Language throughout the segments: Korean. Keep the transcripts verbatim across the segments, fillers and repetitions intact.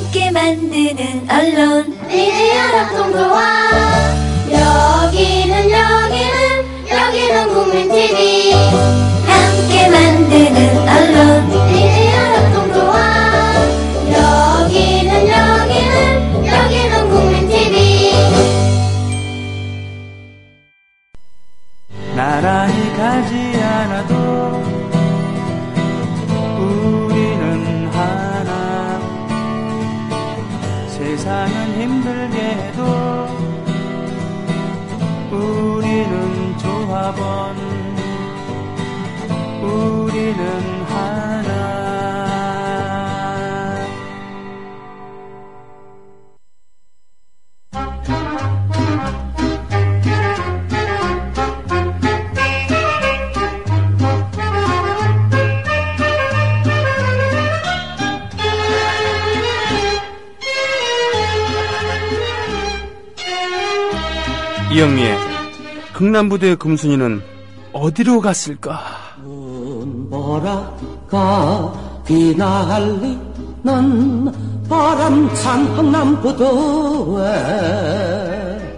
함께 만드는 언론 미디어 협동조합. 여기는 여기는 여기는 국민티비. 함께 만드는 언론 미디어 협동조합. 여기는 여기는 여기는 국민티비. 나란히 가지 않아도 우리는 하나. 세상은 힘들게 해도 우리는 조합원. 우리는 하나. 이영미의 흥남부대의 금순이는 어디로 갔을까? 눈보라가 비날리는 바람찬 흥남부도에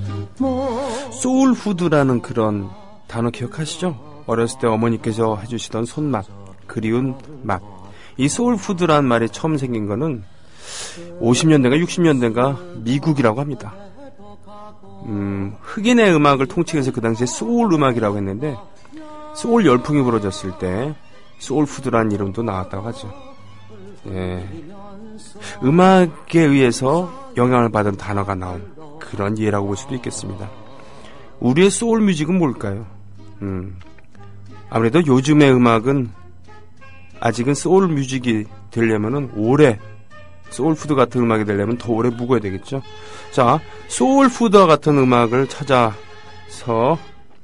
소울푸드라는 그런 단어 기억하시죠? 어렸을 때 어머니께서 해주시던 손맛, 그리운 맛. 이 소울푸드라는 말이 처음 생긴 거는 오십 년대인가 육십 년대인가 미국이라고 합니다. 음, 흑인의 음악을 통칭해서 그 당시에 소울 음악이라고 했는데 소울 열풍이 불어졌을 때 소울푸드라는 이름도 나왔다고 하죠. 예. 음악에 의해서 영향을 받은 단어가 나온 그런 예라고 볼 수도 있겠습니다. 우리의 소울 뮤직은 뭘까요? 음, 아무래도 요즘의 음악은 아직은 소울 뮤직이 되려면은 오래 소울푸드 같은 음악이 되려면 더 오래 묵어야 되겠죠. 자, 소울푸드와 같은 음악을 찾아서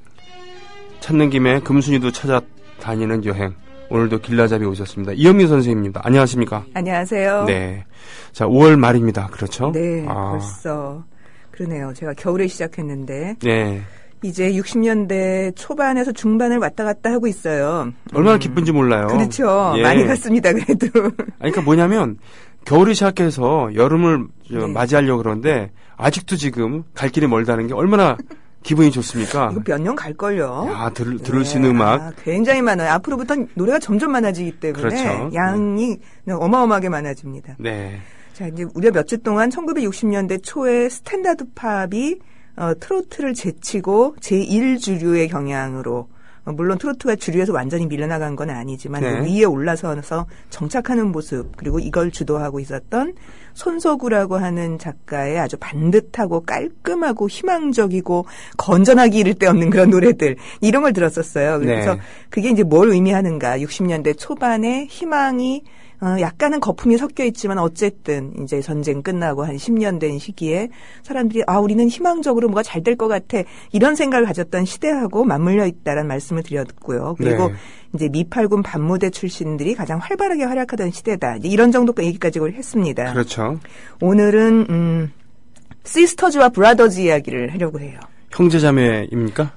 찾는 김에 금순이도 찾아다니는 여행. 오늘도 길라잡이 오셨습니다. 이영미 선생님입니다. 안녕하십니까? 안녕하세요. 네. 자, 오월 말입니다. 그렇죠? 네, 아. 벌써 그러네요. 제가 겨울에 시작했는데 네. 이제 육십 년대 초반에서 중반을 왔다 갔다 하고 있어요. 얼마나 음. 기쁜지 몰라요. 그렇죠. 예. 많이 갔습니다. 그래도. 아니, 그러니까 뭐냐면 겨울이 시작해서 여름을 네. 맞이하려고 그러는데 아직도 지금 갈 길이 멀다는 게 얼마나 기분이 좋습니까? 이거 몇 년 갈걸요. 야, 들, 들을 네. 수 있는 음악. 아, 굉장히 많아요. 앞으로부터 노래가 점점 많아지기 때문에 그렇죠. 양이 그냥 어마어마하게 많아집니다. 네. 자, 이제 우리가 몇 주 동안 천구백육십 년대 초에 스탠다드 팝이 어, 트로트를 제치고 제일 주류의 경향으로 어, 물론 트로트가 주류에서 완전히 밀려나간 건 아니지만 네. 그 위에 올라서서 정착하는 모습 그리고 이걸 주도하고 있었던 손석구라고 하는 작가의 아주 반듯하고 깔끔하고 희망적이고 건전하기 이를 데 없는 그런 노래들 이런 걸 들었었어요. 그래서 네. 그게 이제 뭘 의미하는가. 육십 년대 초반에 희망이 어, 약간은 거품이 섞여 있지만 어쨌든 이제 전쟁 끝나고 한 십 년 된 시기에 사람들이 아 우리는 희망적으로 뭐가 잘 될 것 같아 이런 생각을 가졌던 시대하고 맞물려 있다라는 말씀을 드렸고요. 그리고 네. 이제 미팔군 반무대 출신들이 가장 활발하게 활약하던 시대다. 이런 정도 얘기까지 했습니다. 그렇죠. 오늘은 음, 시스터즈와 브라더즈 이야기를 하려고 해요. 형제자매입니까?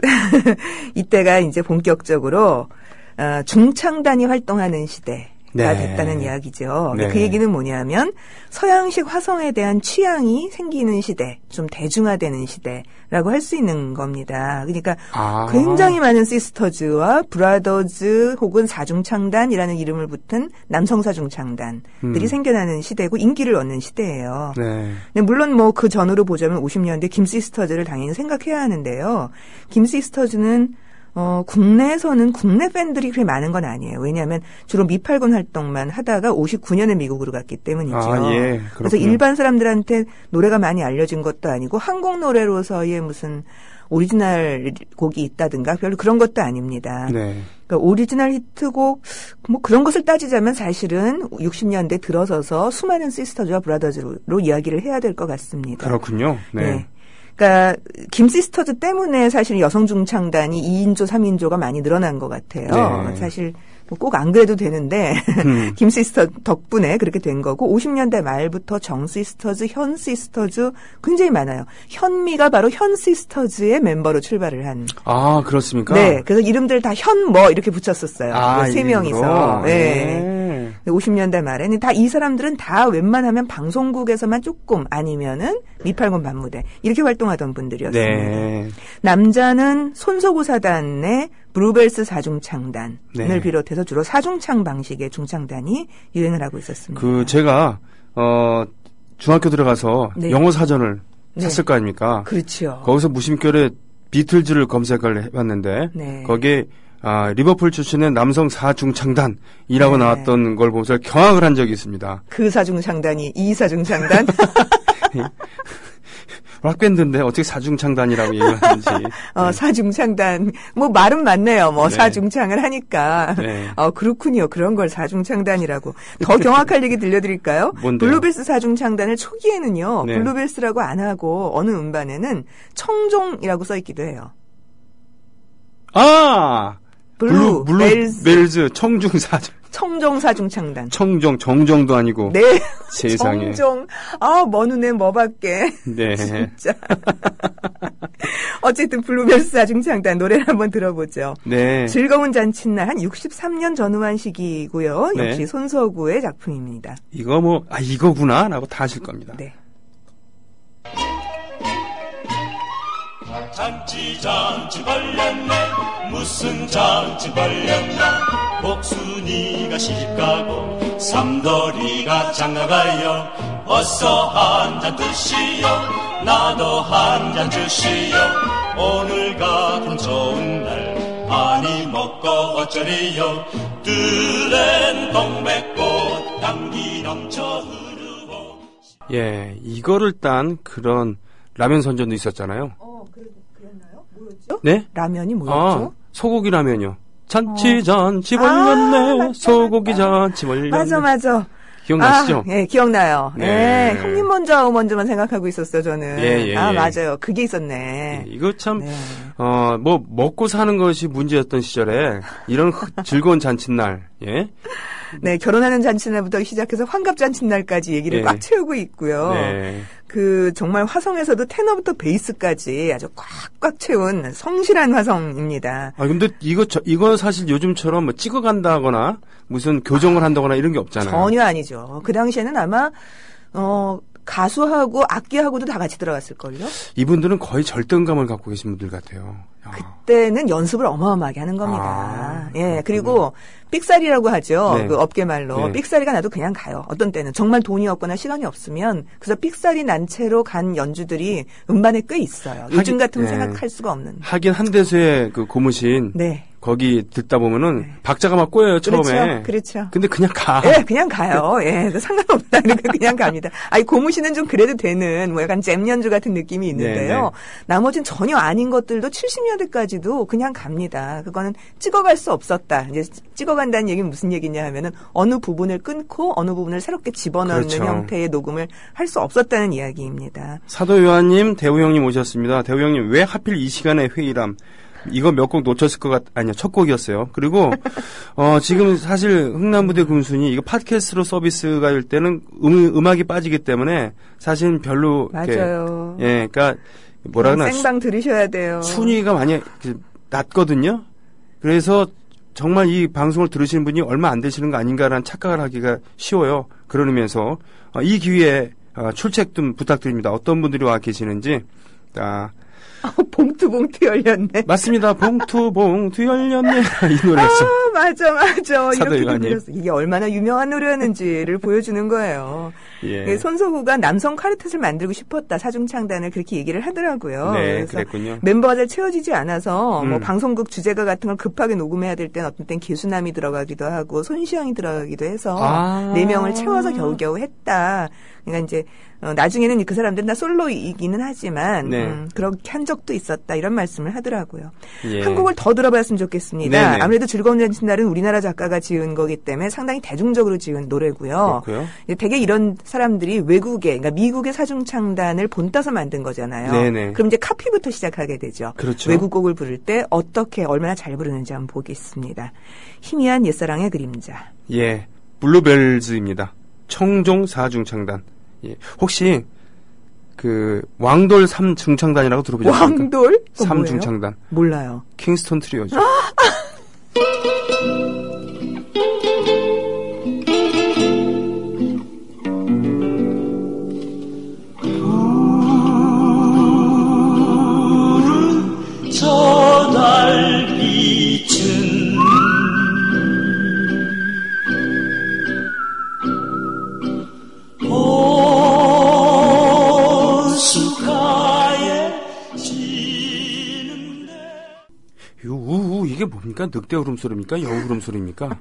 이때가 이제 본격적으로 어, 중창단이 활동하는 시대. 가 네. 됐다는 이야기죠. 네. 그 얘기는 뭐냐면 서양식 화성에 대한 취향이 생기는 시대, 좀 대중화되는 시대라고 할 수 있는 겁니다. 그러니까 아. 굉장히 많은 시스터즈와 브라더즈 혹은 사중창단이라는 이름을 붙은 남성 사중창단들이 음. 생겨나는 시대고 인기를 얻는 시대예요. 네. 근데 물론 뭐 그 전으로 보자면 오십 년대 김시스터즈를 당연히 생각해야 하는데요. 김시스터즈는 어, 국내에서는 국내 팬들이 그렇게 많은 건 아니에요. 왜냐하면 주로 미팔군 활동만 하다가 오십구 년에 미국으로 갔기 때문이죠. 아, 예. 그래서 일반 사람들한테 노래가 많이 알려진 것도 아니고 한국 노래로서의 무슨 오리지널 곡이 있다든가 별로 그런 것도 아닙니다. 네. 그러니까 오리지널 히트곡 뭐 그런 것을 따지자면 사실은 육십 년대 들어서서 수많은 시스터즈와 브라더즈로 이야기를 해야 될 것 같습니다. 그렇군요. 네. 네. 그러니까 김시스터즈 때문에 사실 여성 중창단이 이 인조, 삼 인조가 많이 늘어난 것 같아요. 네. 사실 뭐 꼭 안 그래도 되는데 음. 김시스터 덕분에 그렇게 된 거고 오십 년대 말부터 정시스터즈, 현시스터즈 굉장히 많아요. 현미가 바로 현시스터즈의 멤버로 출발을 한. 아, 그렇습니까? 네. 그래서 이름들 다 현 뭐 이렇게 붙였었어요. 아, 세 명이서. 네. 네. 오십 년대 말에는 다 이 사람들은 다 웬만하면 방송국에서만 조금 아니면은 미팔군 반무대 이렇게 활동하던 분들이었습니다. 네. 남자는 손석구 사단의 블루벨스 사중창단을 네. 비롯해서 주로 사중창 방식의 중창단이 유행을 하고 있었습니다. 그 제가 어 중학교 들어가서 네. 영어 사전을 네. 샀을 거 아닙니까? 그렇죠. 거기서 무심결에 비틀즈를 검색을 해봤는데 네. 거기에 아, 리버풀 출신의 남성 사중창단이라고 네. 나왔던 걸 보면서 경악을 한 적이 있습니다. 그 사중창단이 이 사중창단? 락밴드인데 어떻게 사중창단이라고 얘기하는지. 어, 사중창단. 뭐 말은 맞네요. 뭐 네. 사중창을 하니까. 네. 어, 그렇군요. 그런 걸 사중창단이라고. 더 경악할 얘기 들려드릴까요? 뭔데요? 블루벨스 사중창단을 초기에는요. 네. 블루벨스라고 안 하고 어느 음반에는 청종이라고 써있기도 해요. 아! 블루, 블루, 블루벨스 벨즈, 청중 사중. 청종 사중창단. 청정, 정정도 아니고. 네. 세상에. 청종. 아, 뭐 눈에 뭐 밖에. 네. 진짜. 어쨌든 블루벨스 사중창단 노래를 한번 들어보죠. 네. 즐거운 잔칫날 한 육십삼 년 전후한 시기고요. 네. 역시 손석구의 작품입니다. 이거 뭐, 아, 이거구나. 라고 다 아실 겁니다. 네. 잔치 잔치 벌렸네 무슨 잔치 벌렸나 복순이가 시집가고 삼돌이가 장가가요 어서 한잔 드시오 나도 한잔 주시오 오늘 같은 좋은 날 많이 먹고 어쩌리요 들엔 동백꽃 향기 넘쳐 흐르고 예, 이거를 딴 그런 라면 선전도 있었잖아요. 어, 그래, 그랬나요? 뭐였죠? 네? 라면이 뭐였죠? 아, 소고기 라면이요. 잔치 어. 잔치 아, 벌렸네. 맞다, 소고기 맞다. 잔치 벌렸네. 맞아, 맞아. 기억나시죠? 아, 예, 기억나요. 네. 예, 형님 먼저 아우 먼저만 생각하고 있었어, 저는. 예, 예, 아, 예. 맞아요. 그게 있었네. 예, 이거 참, 네. 어, 뭐, 먹고 사는 것이 문제였던 시절에, 이런 흐- 즐거운 잔칫날, 예? 네, 결혼하는 잔칫날부터 시작해서 환갑 잔칫날까지 얘기를 예. 꽉 채우고 있고요. 네. 그 정말 화성에서도 테너부터 베이스까지 아주 꽉꽉 채운 성실한 화성입니다. 아, 근데 이거, 저, 이거 사실 요즘처럼 뭐 찍어간다거나, 무슨 교정을 한다거나 이런 게 없잖아요. 전혀 아니죠. 그 당시에는 아마 어 가수하고 악기하고도 다 같이 들어갔을걸요. 이분들은 거의 절대음감을 갖고 계신 분들 같아요. 야. 그때는 연습을 어마어마하게 하는 겁니다. 아, 예, 그리고 삑사리라고 하죠. 네. 그 업계 말로. 네. 삑사리가 나도 그냥 가요. 어떤 때는 정말 돈이 없거나 시간이 없으면 그래서 삑사리 난 채로 간 연주들이 음반에 꽤 있어요. 요즘 하긴, 같으면 네. 생각할 수가 없는. 하긴 한대수의 그 고무신, 네. 거기 듣다 보면은 네. 박자가 막 꼬여요, 처음에. 그렇죠. 그렇죠. 근데 그냥 가. 예, 그냥 가요. 예, 그 상관없다. 그러니까 그냥 갑니다. 아니, 고무신은 좀 그래도 되는, 뭐 약간 잼 연주 같은 느낌이 있는데요. 네, 네. 나머진 전혀 아닌 것들도 칠십 년대까지도 그냥 갑니다. 그거는 찍어갈 수 없었다. 이제 찍어간다는 얘기는 무슨 얘기냐 하면은 어느 부분을 끊고 어느 부분을 새롭게 집어넣는 그렇죠. 형태의 녹음을 할 수 없었다는 이야기입니다. 사도 요한님, 대우 형님 오셨습니다. 대우 형님, 왜 하필 이 시간에 회의람? 이거 몇 곡 놓쳤을 것 같, 아니요, 첫 곡이었어요. 그리고, 어, 지금 사실 흥남부대 금순이 이거 팟캐스트로 서비스가 될 때는 음, 음악이 빠지기 때문에 사실 별로. 이렇게, 맞아요. 예, 그니까, 뭐라 그러나. 생방 들으셔야 돼요. 순위가 많이 그, 낮거든요. 그래서 정말 이 방송을 들으시는 분이 얼마 안 되시는 거 아닌가라는 착각을 하기가 쉬워요. 그런 의미에서, 어, 이 기회에 어, 출첵 좀 부탁드립니다. 어떤 분들이 와 계시는지. 자, 봉투 봉투 열렸네. 맞습니다. 봉투 봉투 열렸네. 이 노래였어. 아, 맞아, 맞아. 사도 이렇게 요한님. 들렸어. 이게 얼마나 유명한 노래였는지를 보여주는 거예요. 예. 손석구가 남성 카르텟을 만들고 싶었다. 사중창단을 그렇게 얘기를 하더라고요. 네, 그래서 그랬군요. 멤버가 잘 채워지지 않아서 뭐 음. 방송국 주제가 같은 걸 급하게 녹음해야 될 땐 어떤 땐 개수남이 들어가기도 하고 손시영이 들어가기도 해서 아. 네 명을 채워서 겨우겨우 했다. 그러니까 이제 어, 나중에는 그 사람들은 다 솔로이기는 하지만 네. 음, 그렇게 한 적도 있었다. 이런 말씀을 하더라고요. 예. 한 곡을 더 들어봤으면 좋겠습니다. 네네. 아무래도 즐거운 잔칫날은 우리나라 작가가 지은 거기 때문에 상당히 대중적으로 지은 노래고요. 그렇고요. 이제 되게 이런 사람들이 외국의, 그러니까 미국의 사중창단을 본따서 만든 거잖아요. 네네. 그럼 이제 카피부터 시작하게 되죠. 그렇죠. 외국 곡을 부를 때 어떻게 얼마나 잘 부르는지 한번 보겠습니다. 희미한 옛사랑의 그림자. 예. 블루벨즈입니다. 청종 사중창단. 예. 혹시 그 왕돌 삼중창단이라고 들어보셨습니까? 왕돌? 그거 뭐예요? 삼중창단. 몰라요. 킹스톤 트리오죠. 뭡니까? 늑대 울음소리입니까? 여우 울음소리입니까?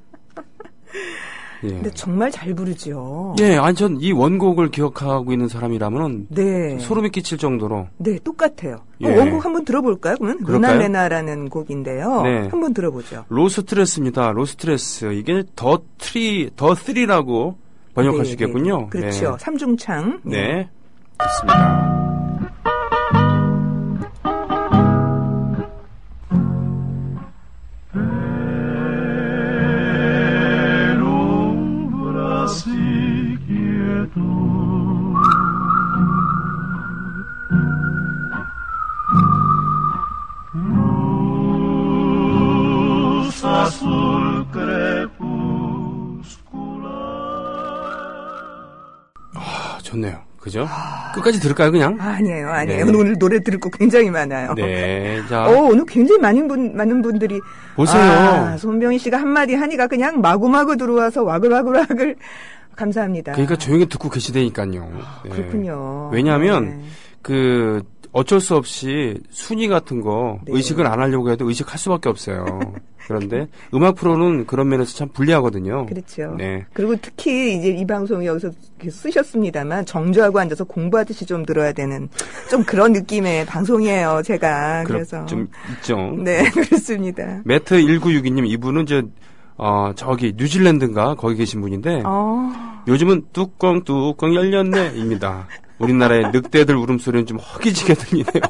예. 근데 정말 잘 부르죠. 예, 아니 전 이 원곡을 기억하고 있는 사람이라면은 네. 소름이 끼칠 정도로. 네, 똑같아요. 예. 어, 원곡 한번 들어볼까요? 그러면 그럴까요? 루나레나라는 곡인데요. 네. 한번 들어보죠. 로스트레스입니다. 로스트레스. 이게 더 트리, 더 쓰리라고 번역할 네, 수 있겠군요. 네. 그렇죠. 네. 삼중창. 네. 좋습니다. 아, 좋네요. 그죠? 아... 끝까지 들을까요, 그냥? 아니에요, 아니에요. 네. 오늘 노래 들을 거 굉장히 많아요. 네. 자. 어, 오늘 굉장히 많은 분, 많은 분들이. 보세요. 아, 손병희 씨가 한마디 하니까 그냥 마구마구 들어와서 와글와글와글. 감사합니다. 그러니까 조용히 듣고 계시다니까요. 네. 그렇군요. 왜냐하면, 네. 그, 어쩔 수 없이 순위 같은 거 네. 의식을 안 하려고 해도 의식할 수밖에 없어요. 그런데 음악 프로는 그런 면에서 참 불리하거든요. 그렇죠. 네. 그리고 특히 이제 이 방송 여기서 쓰셨습니다만 정주하고 앉아서 공부하듯이 좀 들어야 되는 좀 그런 느낌의 방송이에요. 제가 그래서 좀 있죠. 네, 그렇습니다. 매트 일구육이 님 이분은 저 어, 저기 뉴질랜드인가 거기 계신 분인데 어. 요즘은 뚜껑 뚜껑 열렸네입니다. 우리나라의 늑대들 울음소리는 좀 허기지게 들리네요.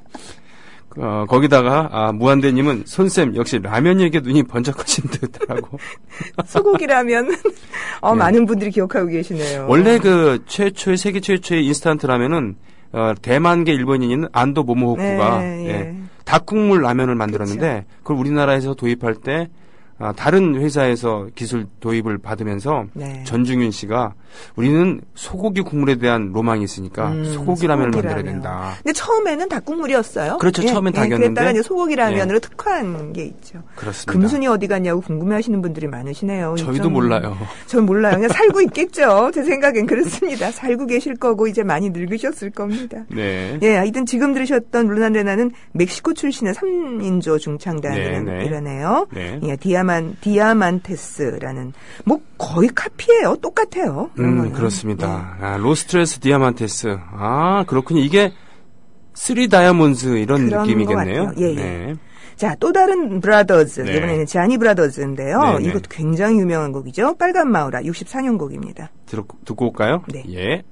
어, 거기다가 아, 무한대님은 손쌤 역시 라면 얘기에 눈이 번쩍하신 듯하고 소고기라면 어, 네. 많은 분들이 기억하고 계시네요. 원래 그 최초의 세계 최초의 인스턴트 라면은 어, 대만계 일본인인 안도 모모호쿠가 네, 예, 예. 닭국물 라면을 만들었는데 그걸 우리나라에서 도입할 때 아, 다른 회사에서 기술 도입을 받으면서 네. 전중윤 씨가 우리는 소고기 국물에 대한 로망이 있으니까 음, 소고기 라면을 소고기 만들어야 라면. 된다. 근데 처음에는 닭국물이었어요. 그렇죠. 처음엔 닭이었는데. 그랬다가 이제 소고기 라면으로 예. 특화한 게 있죠. 그렇습니다. 금순이 어디 갔냐고 궁금해하시는 분들이 많으시네요. 저희도 좀, 몰라요. 전 몰라요. 그냥 살고 있겠죠. 제 생각엔 그렇습니다. 살고 계실 거고 이제 많이 늙으셨을 겁니다. 네. 예, 하여튼 지금 들으셨던 루나레나는 멕시코 출신의 삼 인조 중창단이라네요. 네, 네. 예, 디아만 디아만테스라는 뭐 거의 카피예요. 똑같아요. 음, 그렇습니다. 아, 로스트레스 디아만테스. 아, 그렇군요. 이게 쓰리 다이아몬드 이런 그런 느낌이겠네요. 것 같아요. 예, 예. 네. 자, 또 다른 브라더즈. 네. 이번에는 자니 브라더즈인데요. 네, 네. 이것도 굉장히 유명한 곡이죠. 빨간 마우라 육십사 년 곡입니다. 들어, 듣고 올까요? 네. 예.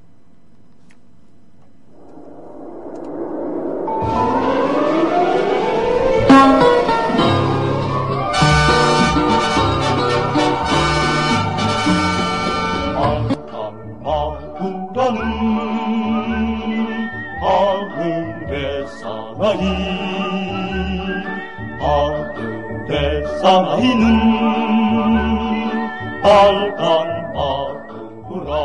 마구라는 하늘의 사나이 하늘의 사나이는 빨간 마구라.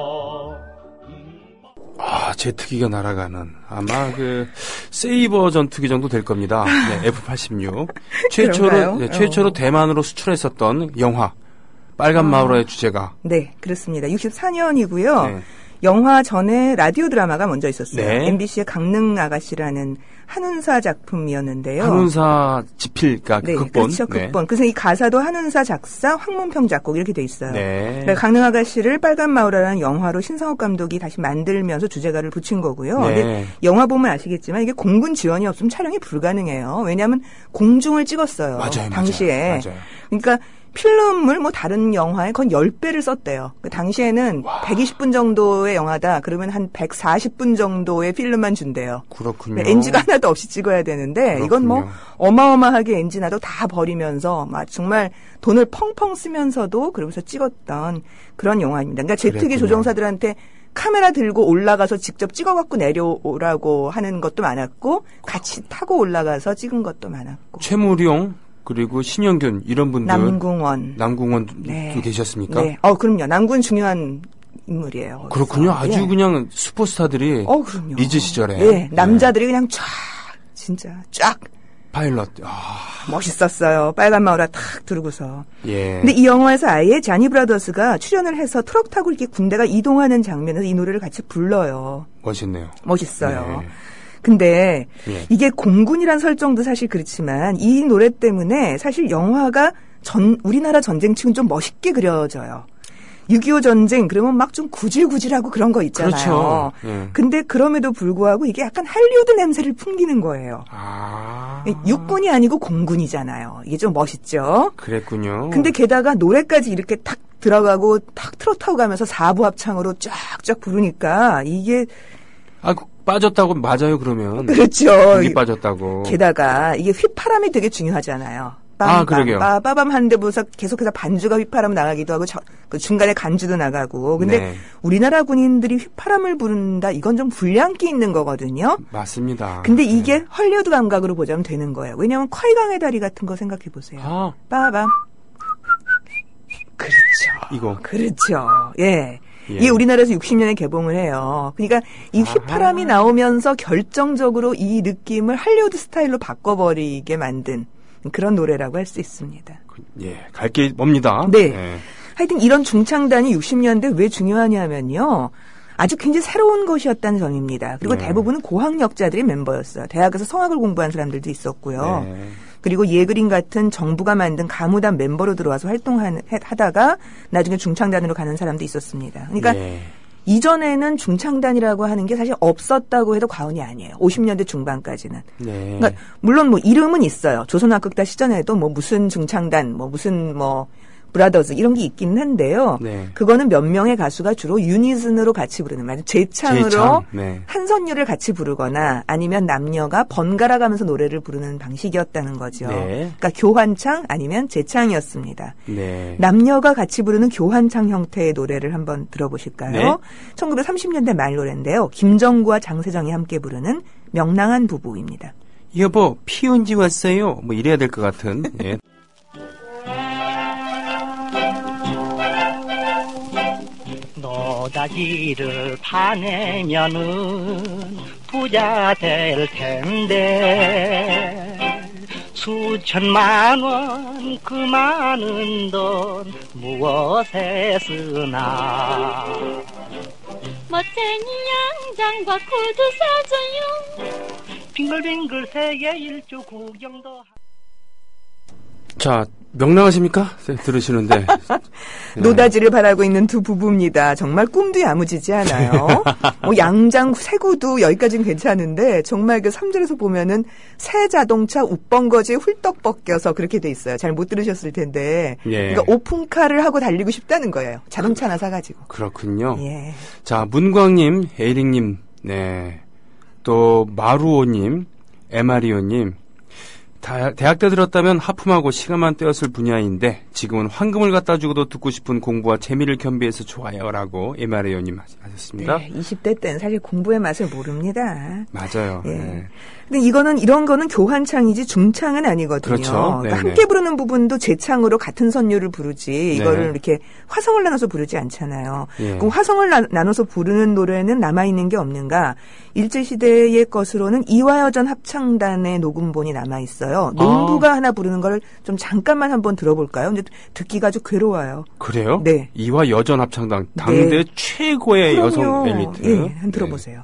아, 제트기가 날아가는 아마 그 세이버 전투기 정도 될 겁니다. 네, 에프 팔십육. 최초로 그런가요? 네, 최초로 어. 대만으로 수출했었던 영화 빨간 아. 마우라의 주제가. 네, 그렇습니다. 육십사 년이고요. 네. 영화 전에 라디오 드라마가 먼저 있었어요. 네. 엠비씨의 강릉 아가씨라는 한운사 작품이었는데요. 한운사 지필가 네, 극본. 그렇죠. 극본. 그래서 이 가사도 한운사 작사, 황문평 작곡 이렇게 돼 있어요. 네. 그러니까 강릉 아가씨를 빨간 마우라라는 영화로 신상옥 감독이 다시 만들면서 주제가를 붙인 거고요. 네. 근데 영화 보면 아시겠지만 이게 공군 지원이 없으면 촬영이 불가능해요. 왜냐하면 공중을 찍었어요. 맞아요, 당시에. 맞아요, 맞아요. 그러니까 필름을 뭐 다른 영화에 거의 십 배를 썼대요. 그 당시에는 와. 백이십 분 정도의 영화다. 그러면 한 백사십 분 정도의 필름만 준대요. 그렇군요. 엔지가 하나도 없이 찍어야 되는데 이건 뭐 그렇군요. 어마어마하게 엔진 하나도 다 버리면서 막 정말 돈을 펑펑 쓰면서도 그러면서 찍었던 그런 영화입니다. 그러니까 제트기 그랬군요. 조종사들한테 카메라 들고 올라가서 직접 찍어갖고 내려오라고 하는 것도 많았고 같이 타고 올라가서 찍은 것도 많았고. 최무룡 그리고 신영균 이런 분들 남궁원. 남궁원 네. 도 계셨습니까? 네. 어, 그럼요. 남군 중요한 인물이에요. 그렇군요. 그래서. 아주 예. 그냥 슈퍼스타들이 어, 그럼요. 리즈 시절에 네. 남자들이 그냥 쫙 진짜 쫙 파일럿. 아, 멋있었어요. 빨간 마우라 탁 들고서. 예. 근데 이 영화에서 아예 자니 브라더스가 출연을 해서 트럭 타고 이렇게 군대가 이동하는 장면에서 이 노래를 같이 불러요. 멋있네요. 멋있어요. 네. 근데 예. 이게 공군이란 설정도 사실 그렇지만 이 노래 때문에 사실 영화가 전 우리나라 전쟁치고는 좀 멋있게 그려져요. 육이오 전쟁 그러면 막 좀 구질구질하고 그런 거 있잖아요. 그렇죠. 예. 근데 그럼에도 불구하고 이게 약간 할리우드 냄새를 풍기는 거예요. 아. 육군이 아니고 공군이잖아요. 이게 좀 멋있죠. 그랬군요. 근데 게다가 노래까지 이렇게 탁 들어가고 탁 트로트하고 가면서 사부 합창으로 쫙쫙 부르니까 이게 아, 그 빠졌다고 맞아요, 그러면. 그렇죠. 여기 빠졌다고. 게다가 이게 휘파람이 되게 중요하잖아요. 아, 그러게요. 빠밤 하는데 무서 계속해서 반주가 휘파람 나가기도 하고 저, 그 중간에 간주도 나가고. 근데 네. 우리나라 군인들이 휘파람을 부른다. 이건 좀 불량기 있는 거거든요. 맞습니다. 근데 이게 헐리우드 감각으로 보자면 되는 거예요. 왜냐하면 콰이강의 다리 같은 거 생각해 보세요. 아. 빠밤. 그렇죠. 이거. 그렇죠. 예. 예. 이게 우리나라에서 육십 년에 개봉을 해요. 그러니까 이 휘파람이 아하. 나오면서 결정적으로 이 느낌을 할리우드 스타일로 바꿔버리게 만든 그런 노래라고 할 수 있습니다. 예, 갈 게 멉니다. 네. 예. 하여튼 이런 중창단이 육십 년대 왜 중요하냐면요. 아주 굉장히 새로운 것이었다는 점입니다. 그리고 네. 대부분은 고학력자들이 멤버였어요. 대학에서 성악을 공부한 사람들도 있었고요. 네. 그리고 예그린 같은 정부가 만든 가무단 멤버로 들어와서 활동하다가 나중에 중창단으로 가는 사람도 있었습니다. 그러니까 예. 이전에는 중창단이라고 하는 게 사실 없었다고 해도 과언이 아니에요. 오십 년대 중반까지는. 네. 그러니까 물론 뭐 이름은 있어요. 조선악극단 시전에도 뭐 무슨 중창단, 뭐 무슨 뭐 브라더즈 이런 게 있긴 한데요. 네. 그거는 몇 명의 가수가 주로 유닛으로 같이 부르는 말, 재창으로 재창, 네. 한 선율을 같이 부르거나 아니면 남녀가 번갈아 가면서 노래를 부르는 방식이었다는 거죠. 네. 그러니까 교환창 아니면 재창이었습니다. 네. 남녀가 같이 부르는 교환창 형태의 노래를 한번 들어보실까요? 네. 천구백삼십 년대 말 노래인데요. 김정구와 장세정이 함께 부르는 명랑한 부부입니다. 여보, 피 언제 왔어요? 뭐 이래야 될 것 같은. 예. 노다지를 파내면은 부자 될 텐데 수천만 원 그 많은 돈 무엇에 쓰나 멋쟁이 양장과 구두 사줘요. 빙글빙글 세계 일주 구경도 하- 자, 명랑하십니까? 네, 들으시는데. 네. 노다지를 바라고 있는 두 부부입니다. 정말 꿈도 야무지지 않아요. 뭐 양장 세구도 여기까지는 괜찮은데 정말 그 삼 절에서 보면은 새 자동차 웃번거지에 훌떡 벗겨서 그렇게 돼 있어요. 잘 못 들으셨을 텐데. 예. 그러니까 오픈카를 하고 달리고 싶다는 거예요. 자동차 하나 사가지고. 그렇군요. 예. 자, 문광님, 에릭님, 네. 또, 마루오님, 에마리오님. 다, 대학 때 들었다면 하품하고 시간만 때웠을 분야인데 지금은 황금을 갖다 주고도 듣고 싶은 공부와 재미를 겸비해서 좋아요라고 에마리오님 하셨습니다. 네, 이십 대 때는 사실 공부의 맛을 모릅니다. 맞아요. 예. 네. 근데 이거는 이런 거는 교환창이지 중창은 아니거든요. 그렇죠. 그러니까 네네. 함께 부르는 부분도 재창으로 같은 선율을 부르지 이거를 네. 이렇게 화성을 나눠서 부르지 않잖아요. 예. 그럼 화성을 나, 나눠서 부르는 노래는 남아있는 게 없는가? 일제시대의 것으로는 이화여전 합창단의 녹음본이 남아있어요. 농부가 하나 부르는 걸 좀 잠깐만 한번 들어볼까요? 근데 듣기가 아주 괴로워요. 그래요? 네. 이화 여전 합창단 당대 네. 최고의 그럼요. 여성 엘리트. 예, 한번 들어보세요.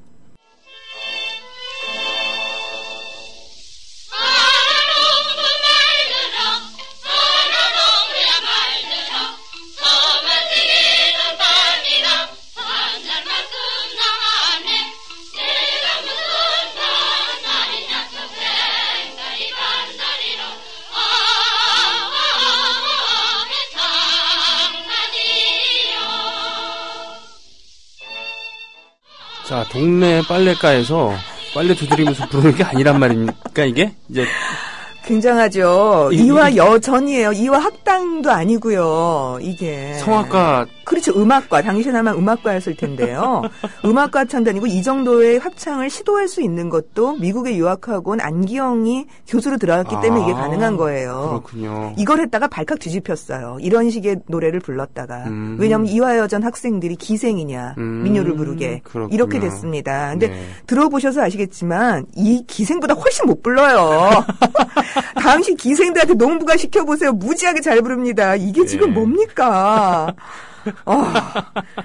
자, 동네 빨래가에서 빨래 두드리면서 부르는 게 아니란 말입니까, 이게? 이제. 굉장하죠. 이- 이화 이- 여전이에요. 이화 학당도 아니고요. 이게 성악가. 그렇죠. 음악과 당시는 아마 음악과였을 텐데요. 음악과 합창단이고 이 정도의 합창을 시도할 수 있는 것도 미국에 유학하고 온 안기영이 교수로 들어갔기 때문에 이게 아, 가능한 거예요. 그렇군요. 이걸 했다가 발칵 뒤집혔어요. 이런 식의 노래를 불렀다가. 음. 왜냐하면 이화여전 학생들이 기생이냐 음, 민요를 부르게 그렇구나. 이렇게 됐습니다. 근데 네. 들어보셔서 아시겠지만 이 기생보다 훨씬 못 불러요. 당시 기생들한테 농부가 시켜보세요. 무지하게 잘 부릅니다. 이게 지금 예. 뭡니까? 어,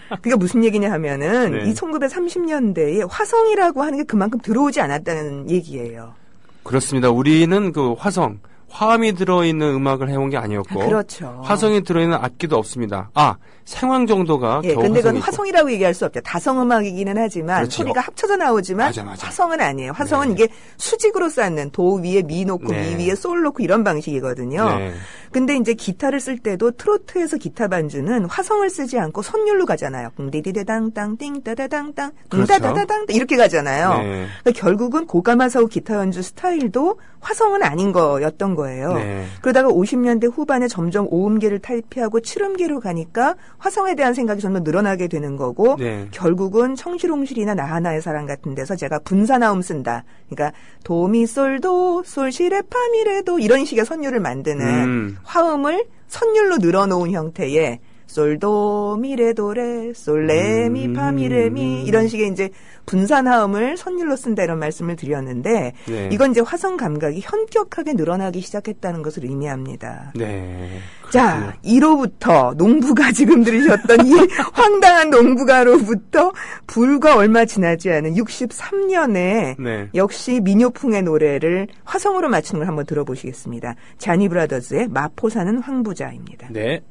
그게 무슨 얘기냐 하면은 네. 이 천구백삼십 년대에 화성이라고 하는 게 그만큼 들어오지 않았다는 얘기예요. 그렇습니다. 우리는 그 화성, 화음이 들어있는 음악을 해온 게 아니었고, 그렇죠. 화성이 들어있는 악기도 없습니다. 아, 생황 정도가 예, 겨우 근데 그건 화성이고. 화성이라고 얘기할 수 없죠. 다성음악이기는 하지만 그렇지. 소리가 합쳐져 나오지만 맞아, 맞아. 화성은 아니에요. 화성은 네. 이게 수직으로 쌓는 도 위에 미 놓고 네. 미 위에 솔 놓고 이런 방식이거든요. 네. 근데 이제 기타를 쓸 때도 트로트에서 기타 반주는 화성을 쓰지 않고 선율로 가잖아요. 띵디디디당땅 띵따다당땅 그렇죠. 띵따다다당 이렇게 가잖아요. 네. 그러니까 결국은 고가마사오 기타 연주 스타일도 화성은 아닌 거였던 거예요. 네. 그러다가 오십 년대 후반에 점점 오음계를 탈피하고 칠음계로 가니까 화성에 대한 생각이 점점 늘어나게 되는 거고 네. 결국은 청실홍실이나 나 하나의 사랑 같은 데서 제가 분사나음 쓴다. 그러니까 도미솔도 솔시레파미레도 이런 식의 선율을 만드는 음. 화음을 선율로 늘어놓은 형태의 솔도 미레도레 솔레미 음. 파미레미 이런 식의 이제 분산화음을 선율로 쓴다 이런 말씀을 드렸는데 네. 이건 이제 화성 감각이 현격하게 늘어나기 시작했다는 것을 의미합니다. 네. 자, 일 호부터 농부가 지금 들으셨던 이 황당한 농부가로부터 불과 얼마 지나지 않은 육십삼 년에 네. 역시 민요풍의 노래를 화성으로 맞추는 걸 한번 들어보시겠습니다. 자니 브라더스의 마포 사는 황부자입니다. 네.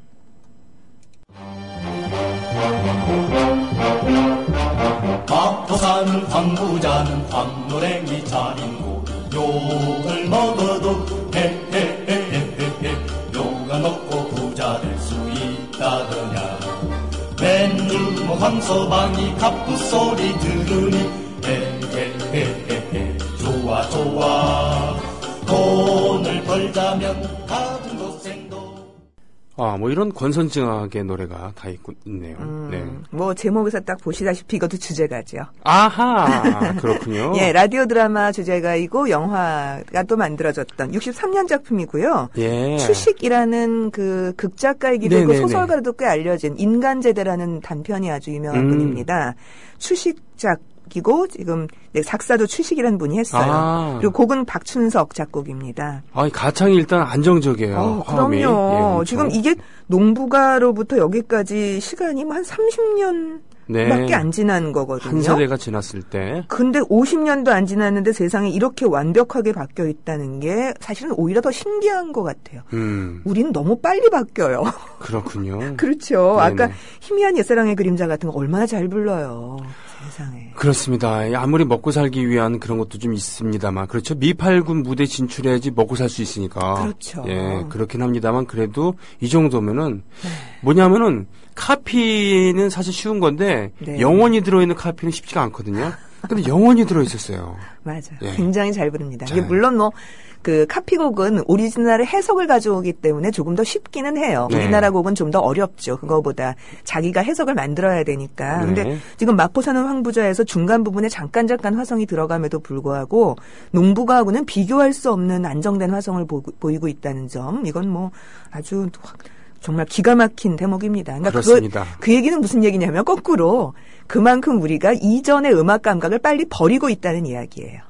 마포 사는 황부자는 황노랭이 차린고 욕을 먹어도 헤헤헤헤헤헤 욕을 먹고 부자 될 수 있다더냐 맨주모 황서방이 갑부 소리 들으니 헤헤헤헤헤 좋아 좋아 돈을 벌자면 가진 고생도 아, 뭐 이런 권선징악의 노래가 다 있고 있네요. 음, 네. 뭐 제목에서 딱 보시다시피 이것도 주제가죠. 아하, 그렇군요. 예, 라디오 드라마 주제가이고 영화가 또 만들어졌던 육십삼 년 작품이고요. 예. 추식이라는 그 극작가이기도 하고 네네네. 소설가로도 꽤 알려진 인간제대라는 단편이 아주 유명한 음. 분입니다. 추식작 이고 지금 작사도 추식이라는 분이 했어요. 아. 그리고 곡은 박춘석 작곡입니다. 아, 가창이 일단 안정적이에요. 어, 화음이. 그럼요. 예, 엄청. 지금 이게 농부가로부터 여기까지 시간이 뭐 한 삼십 년 네. 밖에 안 지난 거거든요. 한 세대가 지났을 때. 근데 오십 년도 안 지났는데 세상에 이렇게 완벽하게 바뀌어 있다는 게 사실은 오히려 더 신기한 것 같아요. 음, 우리는 너무 빨리 바뀌어요. 그렇군요. 그렇죠. 네네. 아까 희미한 옛사랑의 그림자 같은 거 얼마나 잘 불러요. 세상에. 그렇습니다. 아무리 먹고 살기 위한 그런 것도 좀 있습니다만, 그렇죠. 미팔군 무대 진출해야지 먹고 살 수 있으니까. 그렇죠. 예, 그렇긴 합니다만, 그래도 이 정도면은, 뭐냐면은, 카피는 사실 쉬운 건데, 네. 영원히 들어있는 카피는 쉽지가 않거든요. 근데 영원히 들어있었어요. 맞아요. 예. 굉장히 잘 부릅니다. 잘. 이게 물론 뭐, 그 카피곡은 오리지널의 해석을 가져오기 때문에 조금 더 쉽기는 해요. 네. 우리나라 곡은 좀 더 어렵죠. 그거보다 자기가 해석을 만들어야 되니까. 네. 근데 지금 마포 사는 황부자에서 중간 부분에 잠깐 잠깐 화성이 들어감에도 불구하고 농부가하고는 비교할 수 없는 안정된 화성을 보, 보이고 있다는 점. 이건 뭐 아주 확 정말 기가 막힌 대목입니다. 그러니까 그렇습니다. 그거, 그 얘기는 무슨 얘기냐면 거꾸로 그만큼 우리가 이전의 음악 감각을 빨리 버리고 있다는 이야기예요.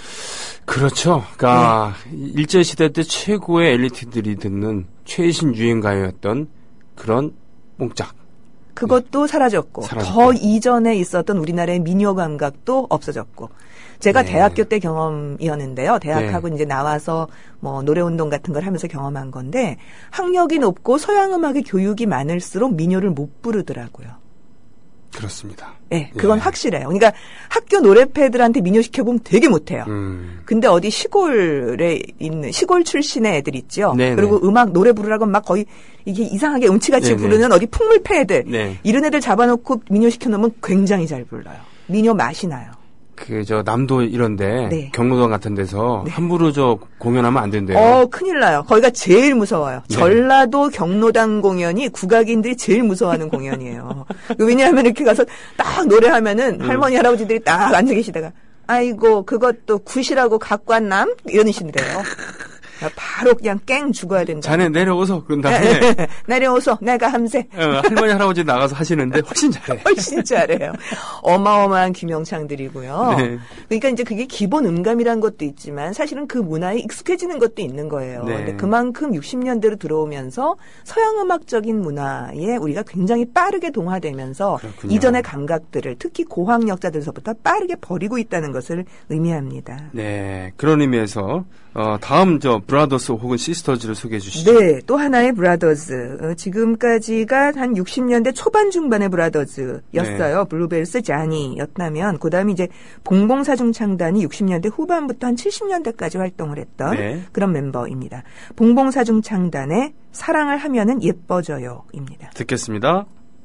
그렇죠. 그러니까 네. 일제시대 때 최고의 엘리트들이 듣는 최신 유행가였던 그런 뽕짝. 그것도 사라졌고, 사라졌고. 더 이전에 있었던 우리나라의 민요 감각도 없어졌고. 제가 네. 대학교 때 경험이었는데요. 대학하고 네. 이제 나와서 뭐 노래운동 같은 걸 하면서 경험한 건데 학력이 높고 서양 음악의 교육이 많을수록 민요를 못 부르더라고요. 그렇습니다. 네, 그건 예. 확실해요. 그러니까 학교 노래패들한테 민요 시켜보면 되게 못해요. 음. 근데 어디 시골에 있는 시골 출신의 애들 있죠. 네네. 그리고 음악 노래 부르라고 막 거의 이게 이상하게 음치같이 네네. 부르는 어디 풍물패 애들 네. 이런 애들 잡아놓고 민요 시켜놓으면 굉장히 잘 불러요. 민요 맛이 나요. 그 저 남도 이런데 네. 경로당 같은 데서 함부로 저 공연하면 안 된대요. 어 큰일 나요. 거기가 제일 무서워요. 네. 전라도 경로당 공연이 국악인들이 제일 무서워하는 공연이에요. 왜냐하면 이렇게 가서 딱 노래하면은 음. 할머니 할아버지들이 딱 앉아 계시다가 아이고 그것도 굿이라고 갖고 왔남 이런 식이래요. 바로 그냥 깽 죽어야 된다. 자네 내려오소. 그런 다음에 내려오소. 내가 함세. 어, 할머니 할아버지 나가서 하시는데 훨씬 잘해. 훨씬 잘해요. 어마어마한 김영창들이고요. 네. 그러니까 이제 그게 기본 음감이란 것도 있지만 사실은 그 문화에 익숙해지는 것도 있는 거예요. 네. 근데 그만큼 육십 년대로 들어오면서 서양 음악적인 문화에 우리가 굉장히 빠르게 동화되면서 그렇군요. 이전의 감각들을 특히 고학력자들서부터 빠르게 버리고 있다는 것을 의미합니다. 네, 그런 의미에서 어, 다음 저 브라더스 혹은 시스터즈를 소개해 주시죠. 네, 또 하나의 브라더즈. 어, 지금까지가 한 육십 년대 초반 중반의 브라더즈였어요. 네. 블루벨스 자니였다면 그다음에 이제 봉봉사중창단이 육십 년대 후반부터 한 칠십 년대까지 활동을 했던 네. 그런 멤버입니다. 봉봉사중창단의 사랑을 하면은 예뻐져요입니다. 듣겠습니다.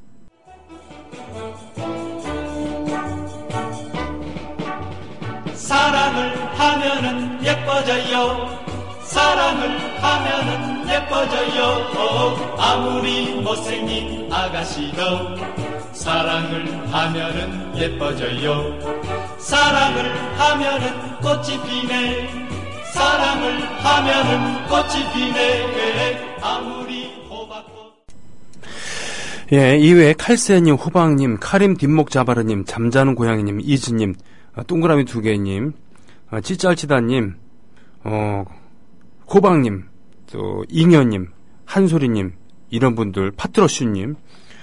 사랑을 하면은 예뻐져요. 사랑을 하면은 예뻐져요. 아무리 못생긴 아가씨도 사랑을 하면은 예뻐져요. 사랑을 하면은 꽃이 피네. 사랑을 하면은 꽃이 피네. 아무리 호박꽃. 예, 이외에 칼세님, 호박님, 카림 뒷목 자바르님, 잠자는 고양이님, 이즈님, 어, 동그라미 두 개님, 어, 찌짤치다님, 어, 호박님, 또 잉여님, 한소리님, 이런 분들, 파트러슈님,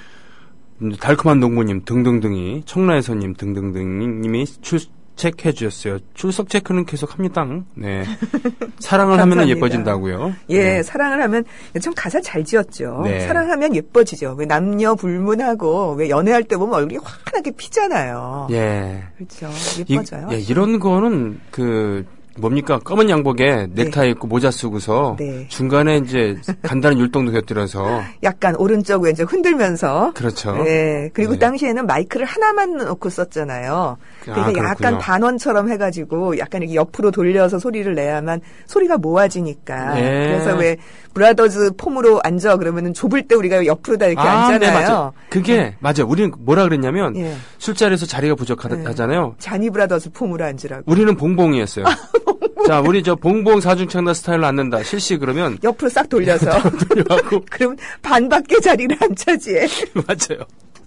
음, 달콤한 농부님 등등등이, 청라에서님 등등등님이 출첵해 주셨어요. 출석 체크는 계속 합니다. 네. 사랑을 하면 예뻐진다고요. 예, 네. 사랑을 하면 참 가사 잘 지었죠. 네. 사랑하면 예뻐지죠. 왜 남녀 불문하고 왜 연애할 때 보면 얼굴이 환하게 피잖아요. 예. 그렇죠. 예뻐져요. 이, 예, 이런 거는 그 뭡니까 검은 양복에 넥타이 입고 모자 쓰고서 네. 중간에 이제 간단한 율동도 곁들여서 약간 오른쪽 왼쪽 흔들면서. 그렇죠. 네. 그리고 네. 당시에는 마이크를 하나만 놓고 썼잖아요. 그러니까 아, 약간 그렇군요. 반원처럼 해가지고 약간 이렇게 옆으로 돌려서 소리를 내야만 소리가 모아지니까. 네. 그래서 왜 브라더즈 폼으로 앉아 그러면은 좁을 때 우리가 옆으로 다 이렇게 아, 앉잖아요. 네, 맞아요. 그게 네. 맞아요. 우리는 뭐라 그랬냐면 예. 술자리에서 자리가 부족하잖아요. 자니 브라더즈 폼으로 앉으라고. 우리는 봉봉이었어요. 자, 우리 저 봉봉 사중창단 스타일로 앉는다. 실시 그러면 옆으로 싹 돌려서. 돌려갖고 그럼 반밖에 자리를 안 차지해. 맞아요.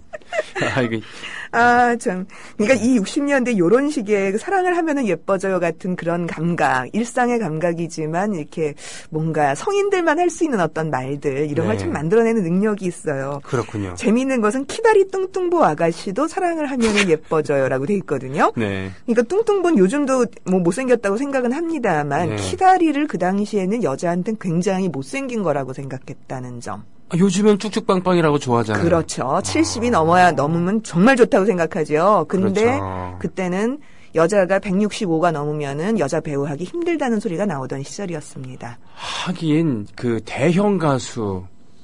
아, 이거 아, 참. 그러니까 이 육십 년대 요런 식의 사랑을 하면은 예뻐져요 같은 그런 감각, 일상의 감각이지만 이렇게 뭔가 성인들만 할 수 있는 어떤 말들, 이런 네. 걸 참 만들어내는 능력이 있어요. 그렇군요. 재미있는 것은 키다리 뚱뚱보 아가씨도 사랑을 하면은 예뻐져요라고 돼 있거든요. 네. 그러니까 뚱뚱보는 요즘도 뭐 못생겼다고 생각은 합니다만 네. 키다리를 그 당시에는 여자한테는 굉장히 못생긴 거라고 생각했다는 점. 아, 요즘엔 쭉쭉빵빵이라고 좋아하잖아요. 그렇죠. 칠십이 넘어야 넘으면 정말 좋다고 생각하죠. 근데 그렇죠. 그때는 여자가 백육십오가 넘으면은 여자 배우 하기 힘들다는 소리가 나오던 시절이었습니다. 하긴 그 대형 가수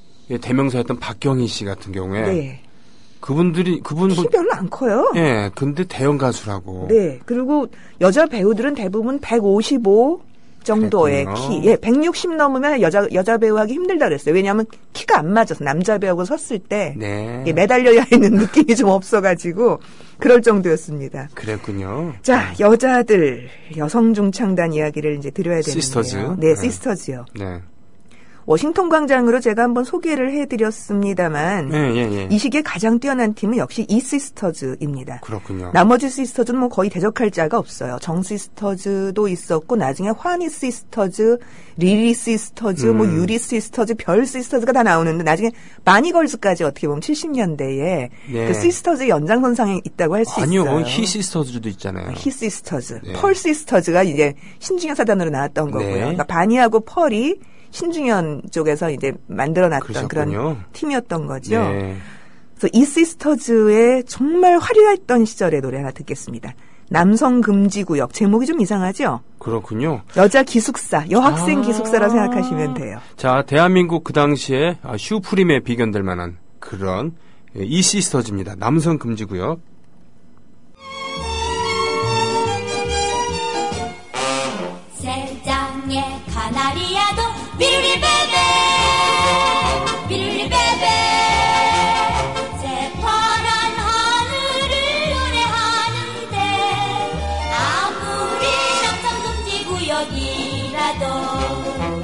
대명사였던 박경희 씨 같은 경우에 네. 그분들이 그분 키 별로 안 커요. 예, 근데 대형 가수라고. 네. 그리고 여자 배우들은 대부분 백오십오 정도의 그랬군요. 키. 예, 백육십 넘으면 여자 여자 배우 하기 힘들다 그랬어요. 왜냐하면 키가 안 맞아서 남자 배우하고 섰을 때 네. 예, 매달려야 있는 느낌이 좀 없어가지고 그럴 정도였습니다. 그랬군요. 자, 여자들 여성 중창단 이야기를 이제 드려야 되는데요. 시스터즈. 네, 네. 시스터즈요. 네. 워싱턴 광장으로 제가 한번 소개를 해드렸습니다만 예, 예, 예. 이 시기에 가장 뛰어난 팀은 역시 이 시스터즈입니다. 그렇군요. 나머지 시스터즈는 뭐 거의 대적할 자가 없어요. 정 시스터즈도 있었고 나중에 화니 시스터즈, 리리 시스터즈, 음. 뭐 유리 시스터즈, 별 시스터즈가 다 나오는데 나중에 마니걸스까지 어떻게 보면 칠십 년대에 네. 그 시스터즈의 연장선상에 있다고 할 수 있어요. 아니요, 히 시스터즈도 있잖아요. 히 시스터즈, 네. 펄 시스터즈가 이제 신중현 사단으로 나왔던 거고요. 네. 그러니까 바니하고 펄이 신중현 쪽에서 이제 만들어놨던 그런 그러셨군요. 팀이었던 거죠. 네. 그래서 이 시스터즈의 정말 화려했던 시절의 노래 하나 듣겠습니다. 남성 금지구역. 제목이 좀 이상하죠? 그렇군요. 여자 기숙사, 여학생 아. 기숙사라 생각하시면 돼요. 자, 대한민국 그 당시에 아, 슈프림에 비견될 만한 그런 예, 이 시스터즈입니다. 남성 금지구역. 세상에 카나리아도 비루리 베베 비루리 베베 새파란 하늘을 노래하는데 아무리 남성 금지 구역이라도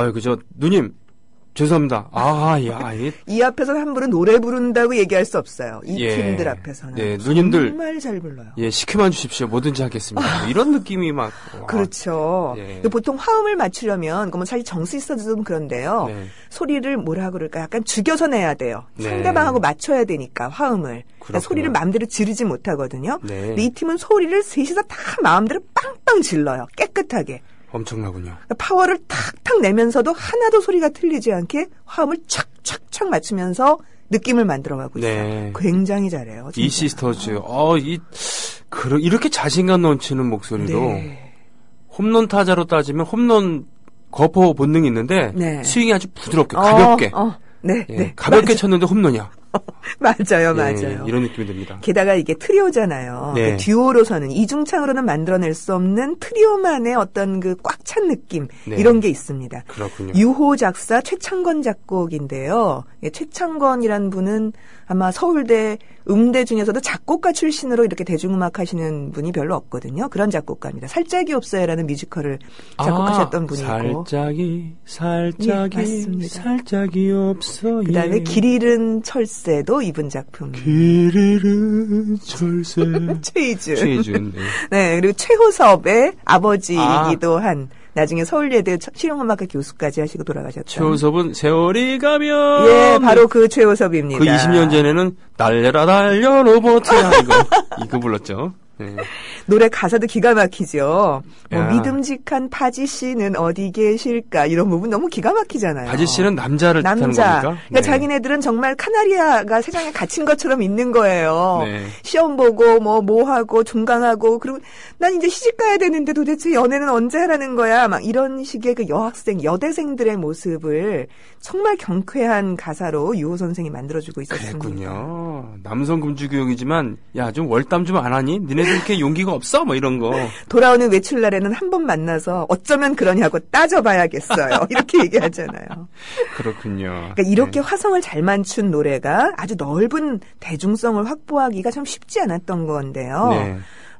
아유, 그저, 누님, 죄송합니다. 아, 야, 이, 이 앞에서는 함부로 노래 부른다고 얘기할 수 없어요. 이 예. 팀들 앞에서는. 예, 누님들. 정말 잘 불러요. 예, 시켜만 주십시오. 뭐든지 하겠습니다. 이런 느낌이 막. 와. 그렇죠. 예. 보통 화음을 맞추려면, 그뭐 사실 정수 있어도 좀 그런데요. 네. 소리를 뭐라 그럴까? 약간 죽여서 내야 돼요. 네. 상대방하고 맞춰야 되니까, 화음을. 그러니까 그렇구나. 소리를 마음대로 지르지 못하거든요. 네. 근데 이 팀은 소리를 셋이서 다 마음대로 빵빵 질러요. 깨끗하게. 엄청나군요. 그러니까 파워를 탁탁 내면서도 하나도 소리가 틀리지 않게 화음을 착착착 맞추면서 느낌을 만들어가고 있어요. 네. 굉장히 잘해요. 진짜. 이 시스터즈, 어, 이, 그, 이렇게 자신감 넘치는 목소리로 네. 홈런 타자로 따지면 홈런 거포 본능이 있는데 네. 스윙이 아주 부드럽게, 가볍게. 어, 어. 네, 예, 네. 가볍게 맞아. 쳤는데 홈런이야. 맞아요, 예, 맞아요. 이런 느낌이 듭니다. 게다가 이게 트리오잖아요. 네. 그 듀오로서는 이중창으로는 만들어낼 수 없는 트리오만의 어떤 그 꽉 찬 느낌 네. 이런 게 있습니다. 그렇군요. 유호 작사 최창건 작곡인데요. 예, 최창건이란 분은 아마 서울대 음대 중에서도 작곡가 출신으로 이렇게 대중음악 하시는 분이 별로 없거든요. 그런 작곡가입니다. 살짝이 없어요라는 뮤지컬을 작곡하셨던 아, 분이고. 살짝이, 살짝이, 예, 맞습니다. 살짝이 없어요. 그다음에 길 잃은 철새도 이분 작품. 길 잃은 철새. 최희준. 최희준. 네. 네, 그리고 최호섭의 아버지이기도 아. 한 나중에 서울예대 실용음악과 교수까지 하시고 돌아가셨던. 최호섭은 세월이 가면. 예, 바로 그 최호섭입니다. 그 이십 년 전에는 달려라 달려 로버트야 이거 이거 불렀죠. 네. 노래 가사도 기가 막히죠. 뭐 야. 믿음직한 파지 씨는 어디 계실까 이런 부분 너무 기가 막히잖아요. 바지 씨는 남자를 남자. 뜻하는 겁니까? 그러니까 네. 자기네들은 정말 카나리아가 세상에 갇힌 것처럼 있는 거예요. 네. 시험 보고 뭐 뭐 하고 중간하고 그리고 난 이제 시집 가야 되는데 도대체 연애는 언제 하라는 거야? 막 이런 식의 그 여학생 여대생들의 모습을 정말 경쾌한 가사로 유호 선생이 만들어주고 있었습니다. 그랬군요. 남성 금주교육이지만 야 좀 월담 좀 안 하니? 니네들 이렇게 용기가 없어? 뭐 이런 거. 돌아오는 외출날에는 한 번 만나서 어쩌면 그러냐고 따져봐야겠어요. 이렇게 얘기하잖아요. 그렇군요. 그러니까 이렇게 네. 화성을 잘 맞춘 노래가 아주 넓은 대중성을 확보하기가 참 쉽지 않았던 건데요. 네.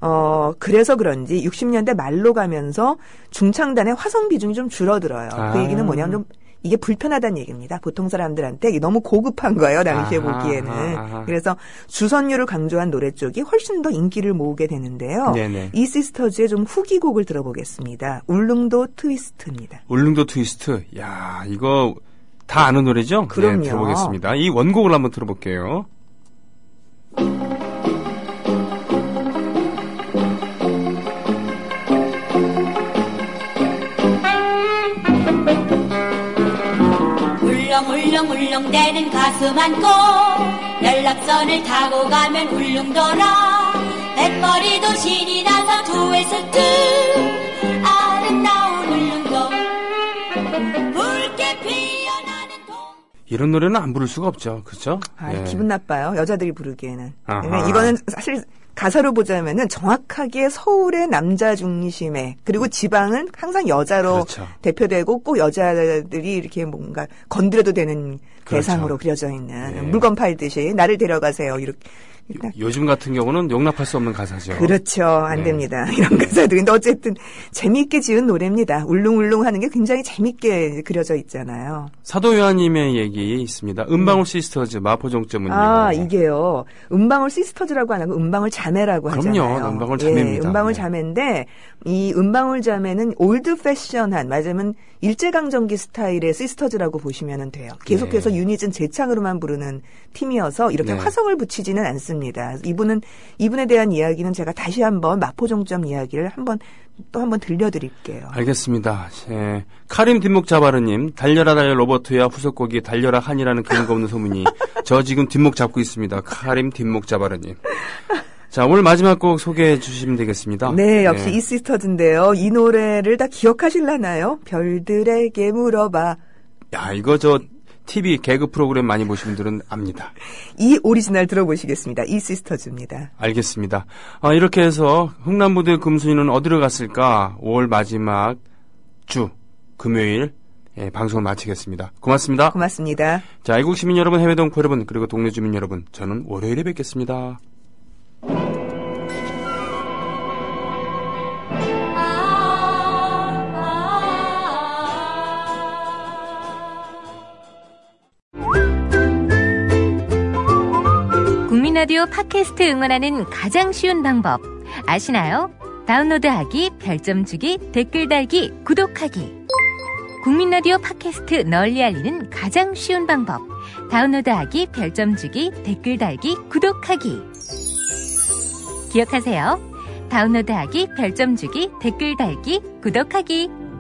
어, 그래서 그런지 육십 년대 말로 가면서 중창단의 화성 비중이 좀 줄어들어요. 아. 그 얘기는 뭐냐면 좀 이게 불편하다는 얘기입니다. 보통 사람들한테 이게 너무 고급한 거예요. 당시에 아하, 보기에는. 아하. 그래서 주선율을 강조한 노래 쪽이 훨씬 더 인기를 모으게 되는데요. 네네. 이 시스터즈의 좀 후기곡을 들어보겠습니다. 울릉도 트위스트입니다. 울릉도 트위스트. 야 이거 다 아는 노래죠? 그럼요. 네, 들어보겠습니다. 이 원곡을 한번 들어볼게요. 울렁울렁울렁대는 가슴 안고 연락선을 타고 가면 울릉도라 뱃머리도 신이 나서 트위스트 아름다운 울릉도 붉게 피어나는 동 이런 노래는 안 부를 수가 없죠. 그렇죠? 아, 예. 기분 나빠요. 여자들이 부르기에는. 아하. 그러니까 이거는 사실 가사로 보자면은 정확하게 서울의 남자 중심의 그리고 지방은 항상 여자로 그렇죠. 대표되고 꼭 여자들이 이렇게 뭔가 건드려도 되는 그렇죠. 대상으로 그려져 있는 네. 물건 팔듯이 나를 데려가세요. 이렇게. 요- 요즘 같은 경우는 용납할 수 없는 가사죠. 그렇죠. 안 네. 됩니다. 이런 가사들. 근데 어쨌든 재미있게 지은 노래입니다. 울릉울릉 하는 게 굉장히 재미있게 그려져 있잖아요. 사도 요한님의 얘기 있습니다. 은방울 시스터즈 마포정점은요. 아, 이게요. 은방울 시스터즈라고 안 하고 은방울 자매라고 그럼요. 하잖아요. 은방울 자매입니다. 예, 은방울 네. 자매인데 이 은방울 자매는 올드 패션한 맞으면 일제강점기 스타일의 시스터즈라고 보시면 돼요. 계속해서 네. 유닛은 재창으로만 부르는 팀이어서 이렇게 네. 화성을 붙이지는 않습니다. 이분은 이분에 대한 이야기는 제가 다시 한번 마포정점 이야기를 한번 또 한번 들려드릴게요. 알겠습니다. 예. 카림 뒷목 자바르님, 달려라 달려 로버트야 후속곡이 달려라 한이라는 근거 없는 소문이 저 지금 뒷목 잡고 있습니다. 카림 뒷목 자바르님. 자, 오늘 마지막 곡 소개해 주시면 되겠습니다. 네, 역시 예. 이 시스터즈인데요. 이 노래를 다 기억하실라나요? 별들에게 물어봐. 야, 이거 저 티비 개그 프로그램 많이 보신 분들은 압니다. 이 오리지널 들어보시겠습니다. 이 시스터즈입니다. 알겠습니다. 아, 이렇게 해서 흥남부대 금순이는 어디로 갔을까? 오월 마지막 주 금요일 예, 방송을 마치겠습니다. 고맙습니다. 고맙습니다. 자, 애국 시민 여러분, 해외 동포 여러분, 그리고 동네 주민 여러분, 저는 월요일에 뵙겠습니다. 국민라디오 팟캐스트 응원하는 가장 쉬운 방법 아시나요? 다운로드하기, 별점 주기, 댓글 달기, 구독하기. 국민라디오 팟캐스트 널리 알리는 가장 쉬운 방법. 다운로드하기, 별점 주기, 댓글 달기, 구독하기. 기억하세요. 다운로드하기, 별점 주기, 댓글 달기, 구독하기.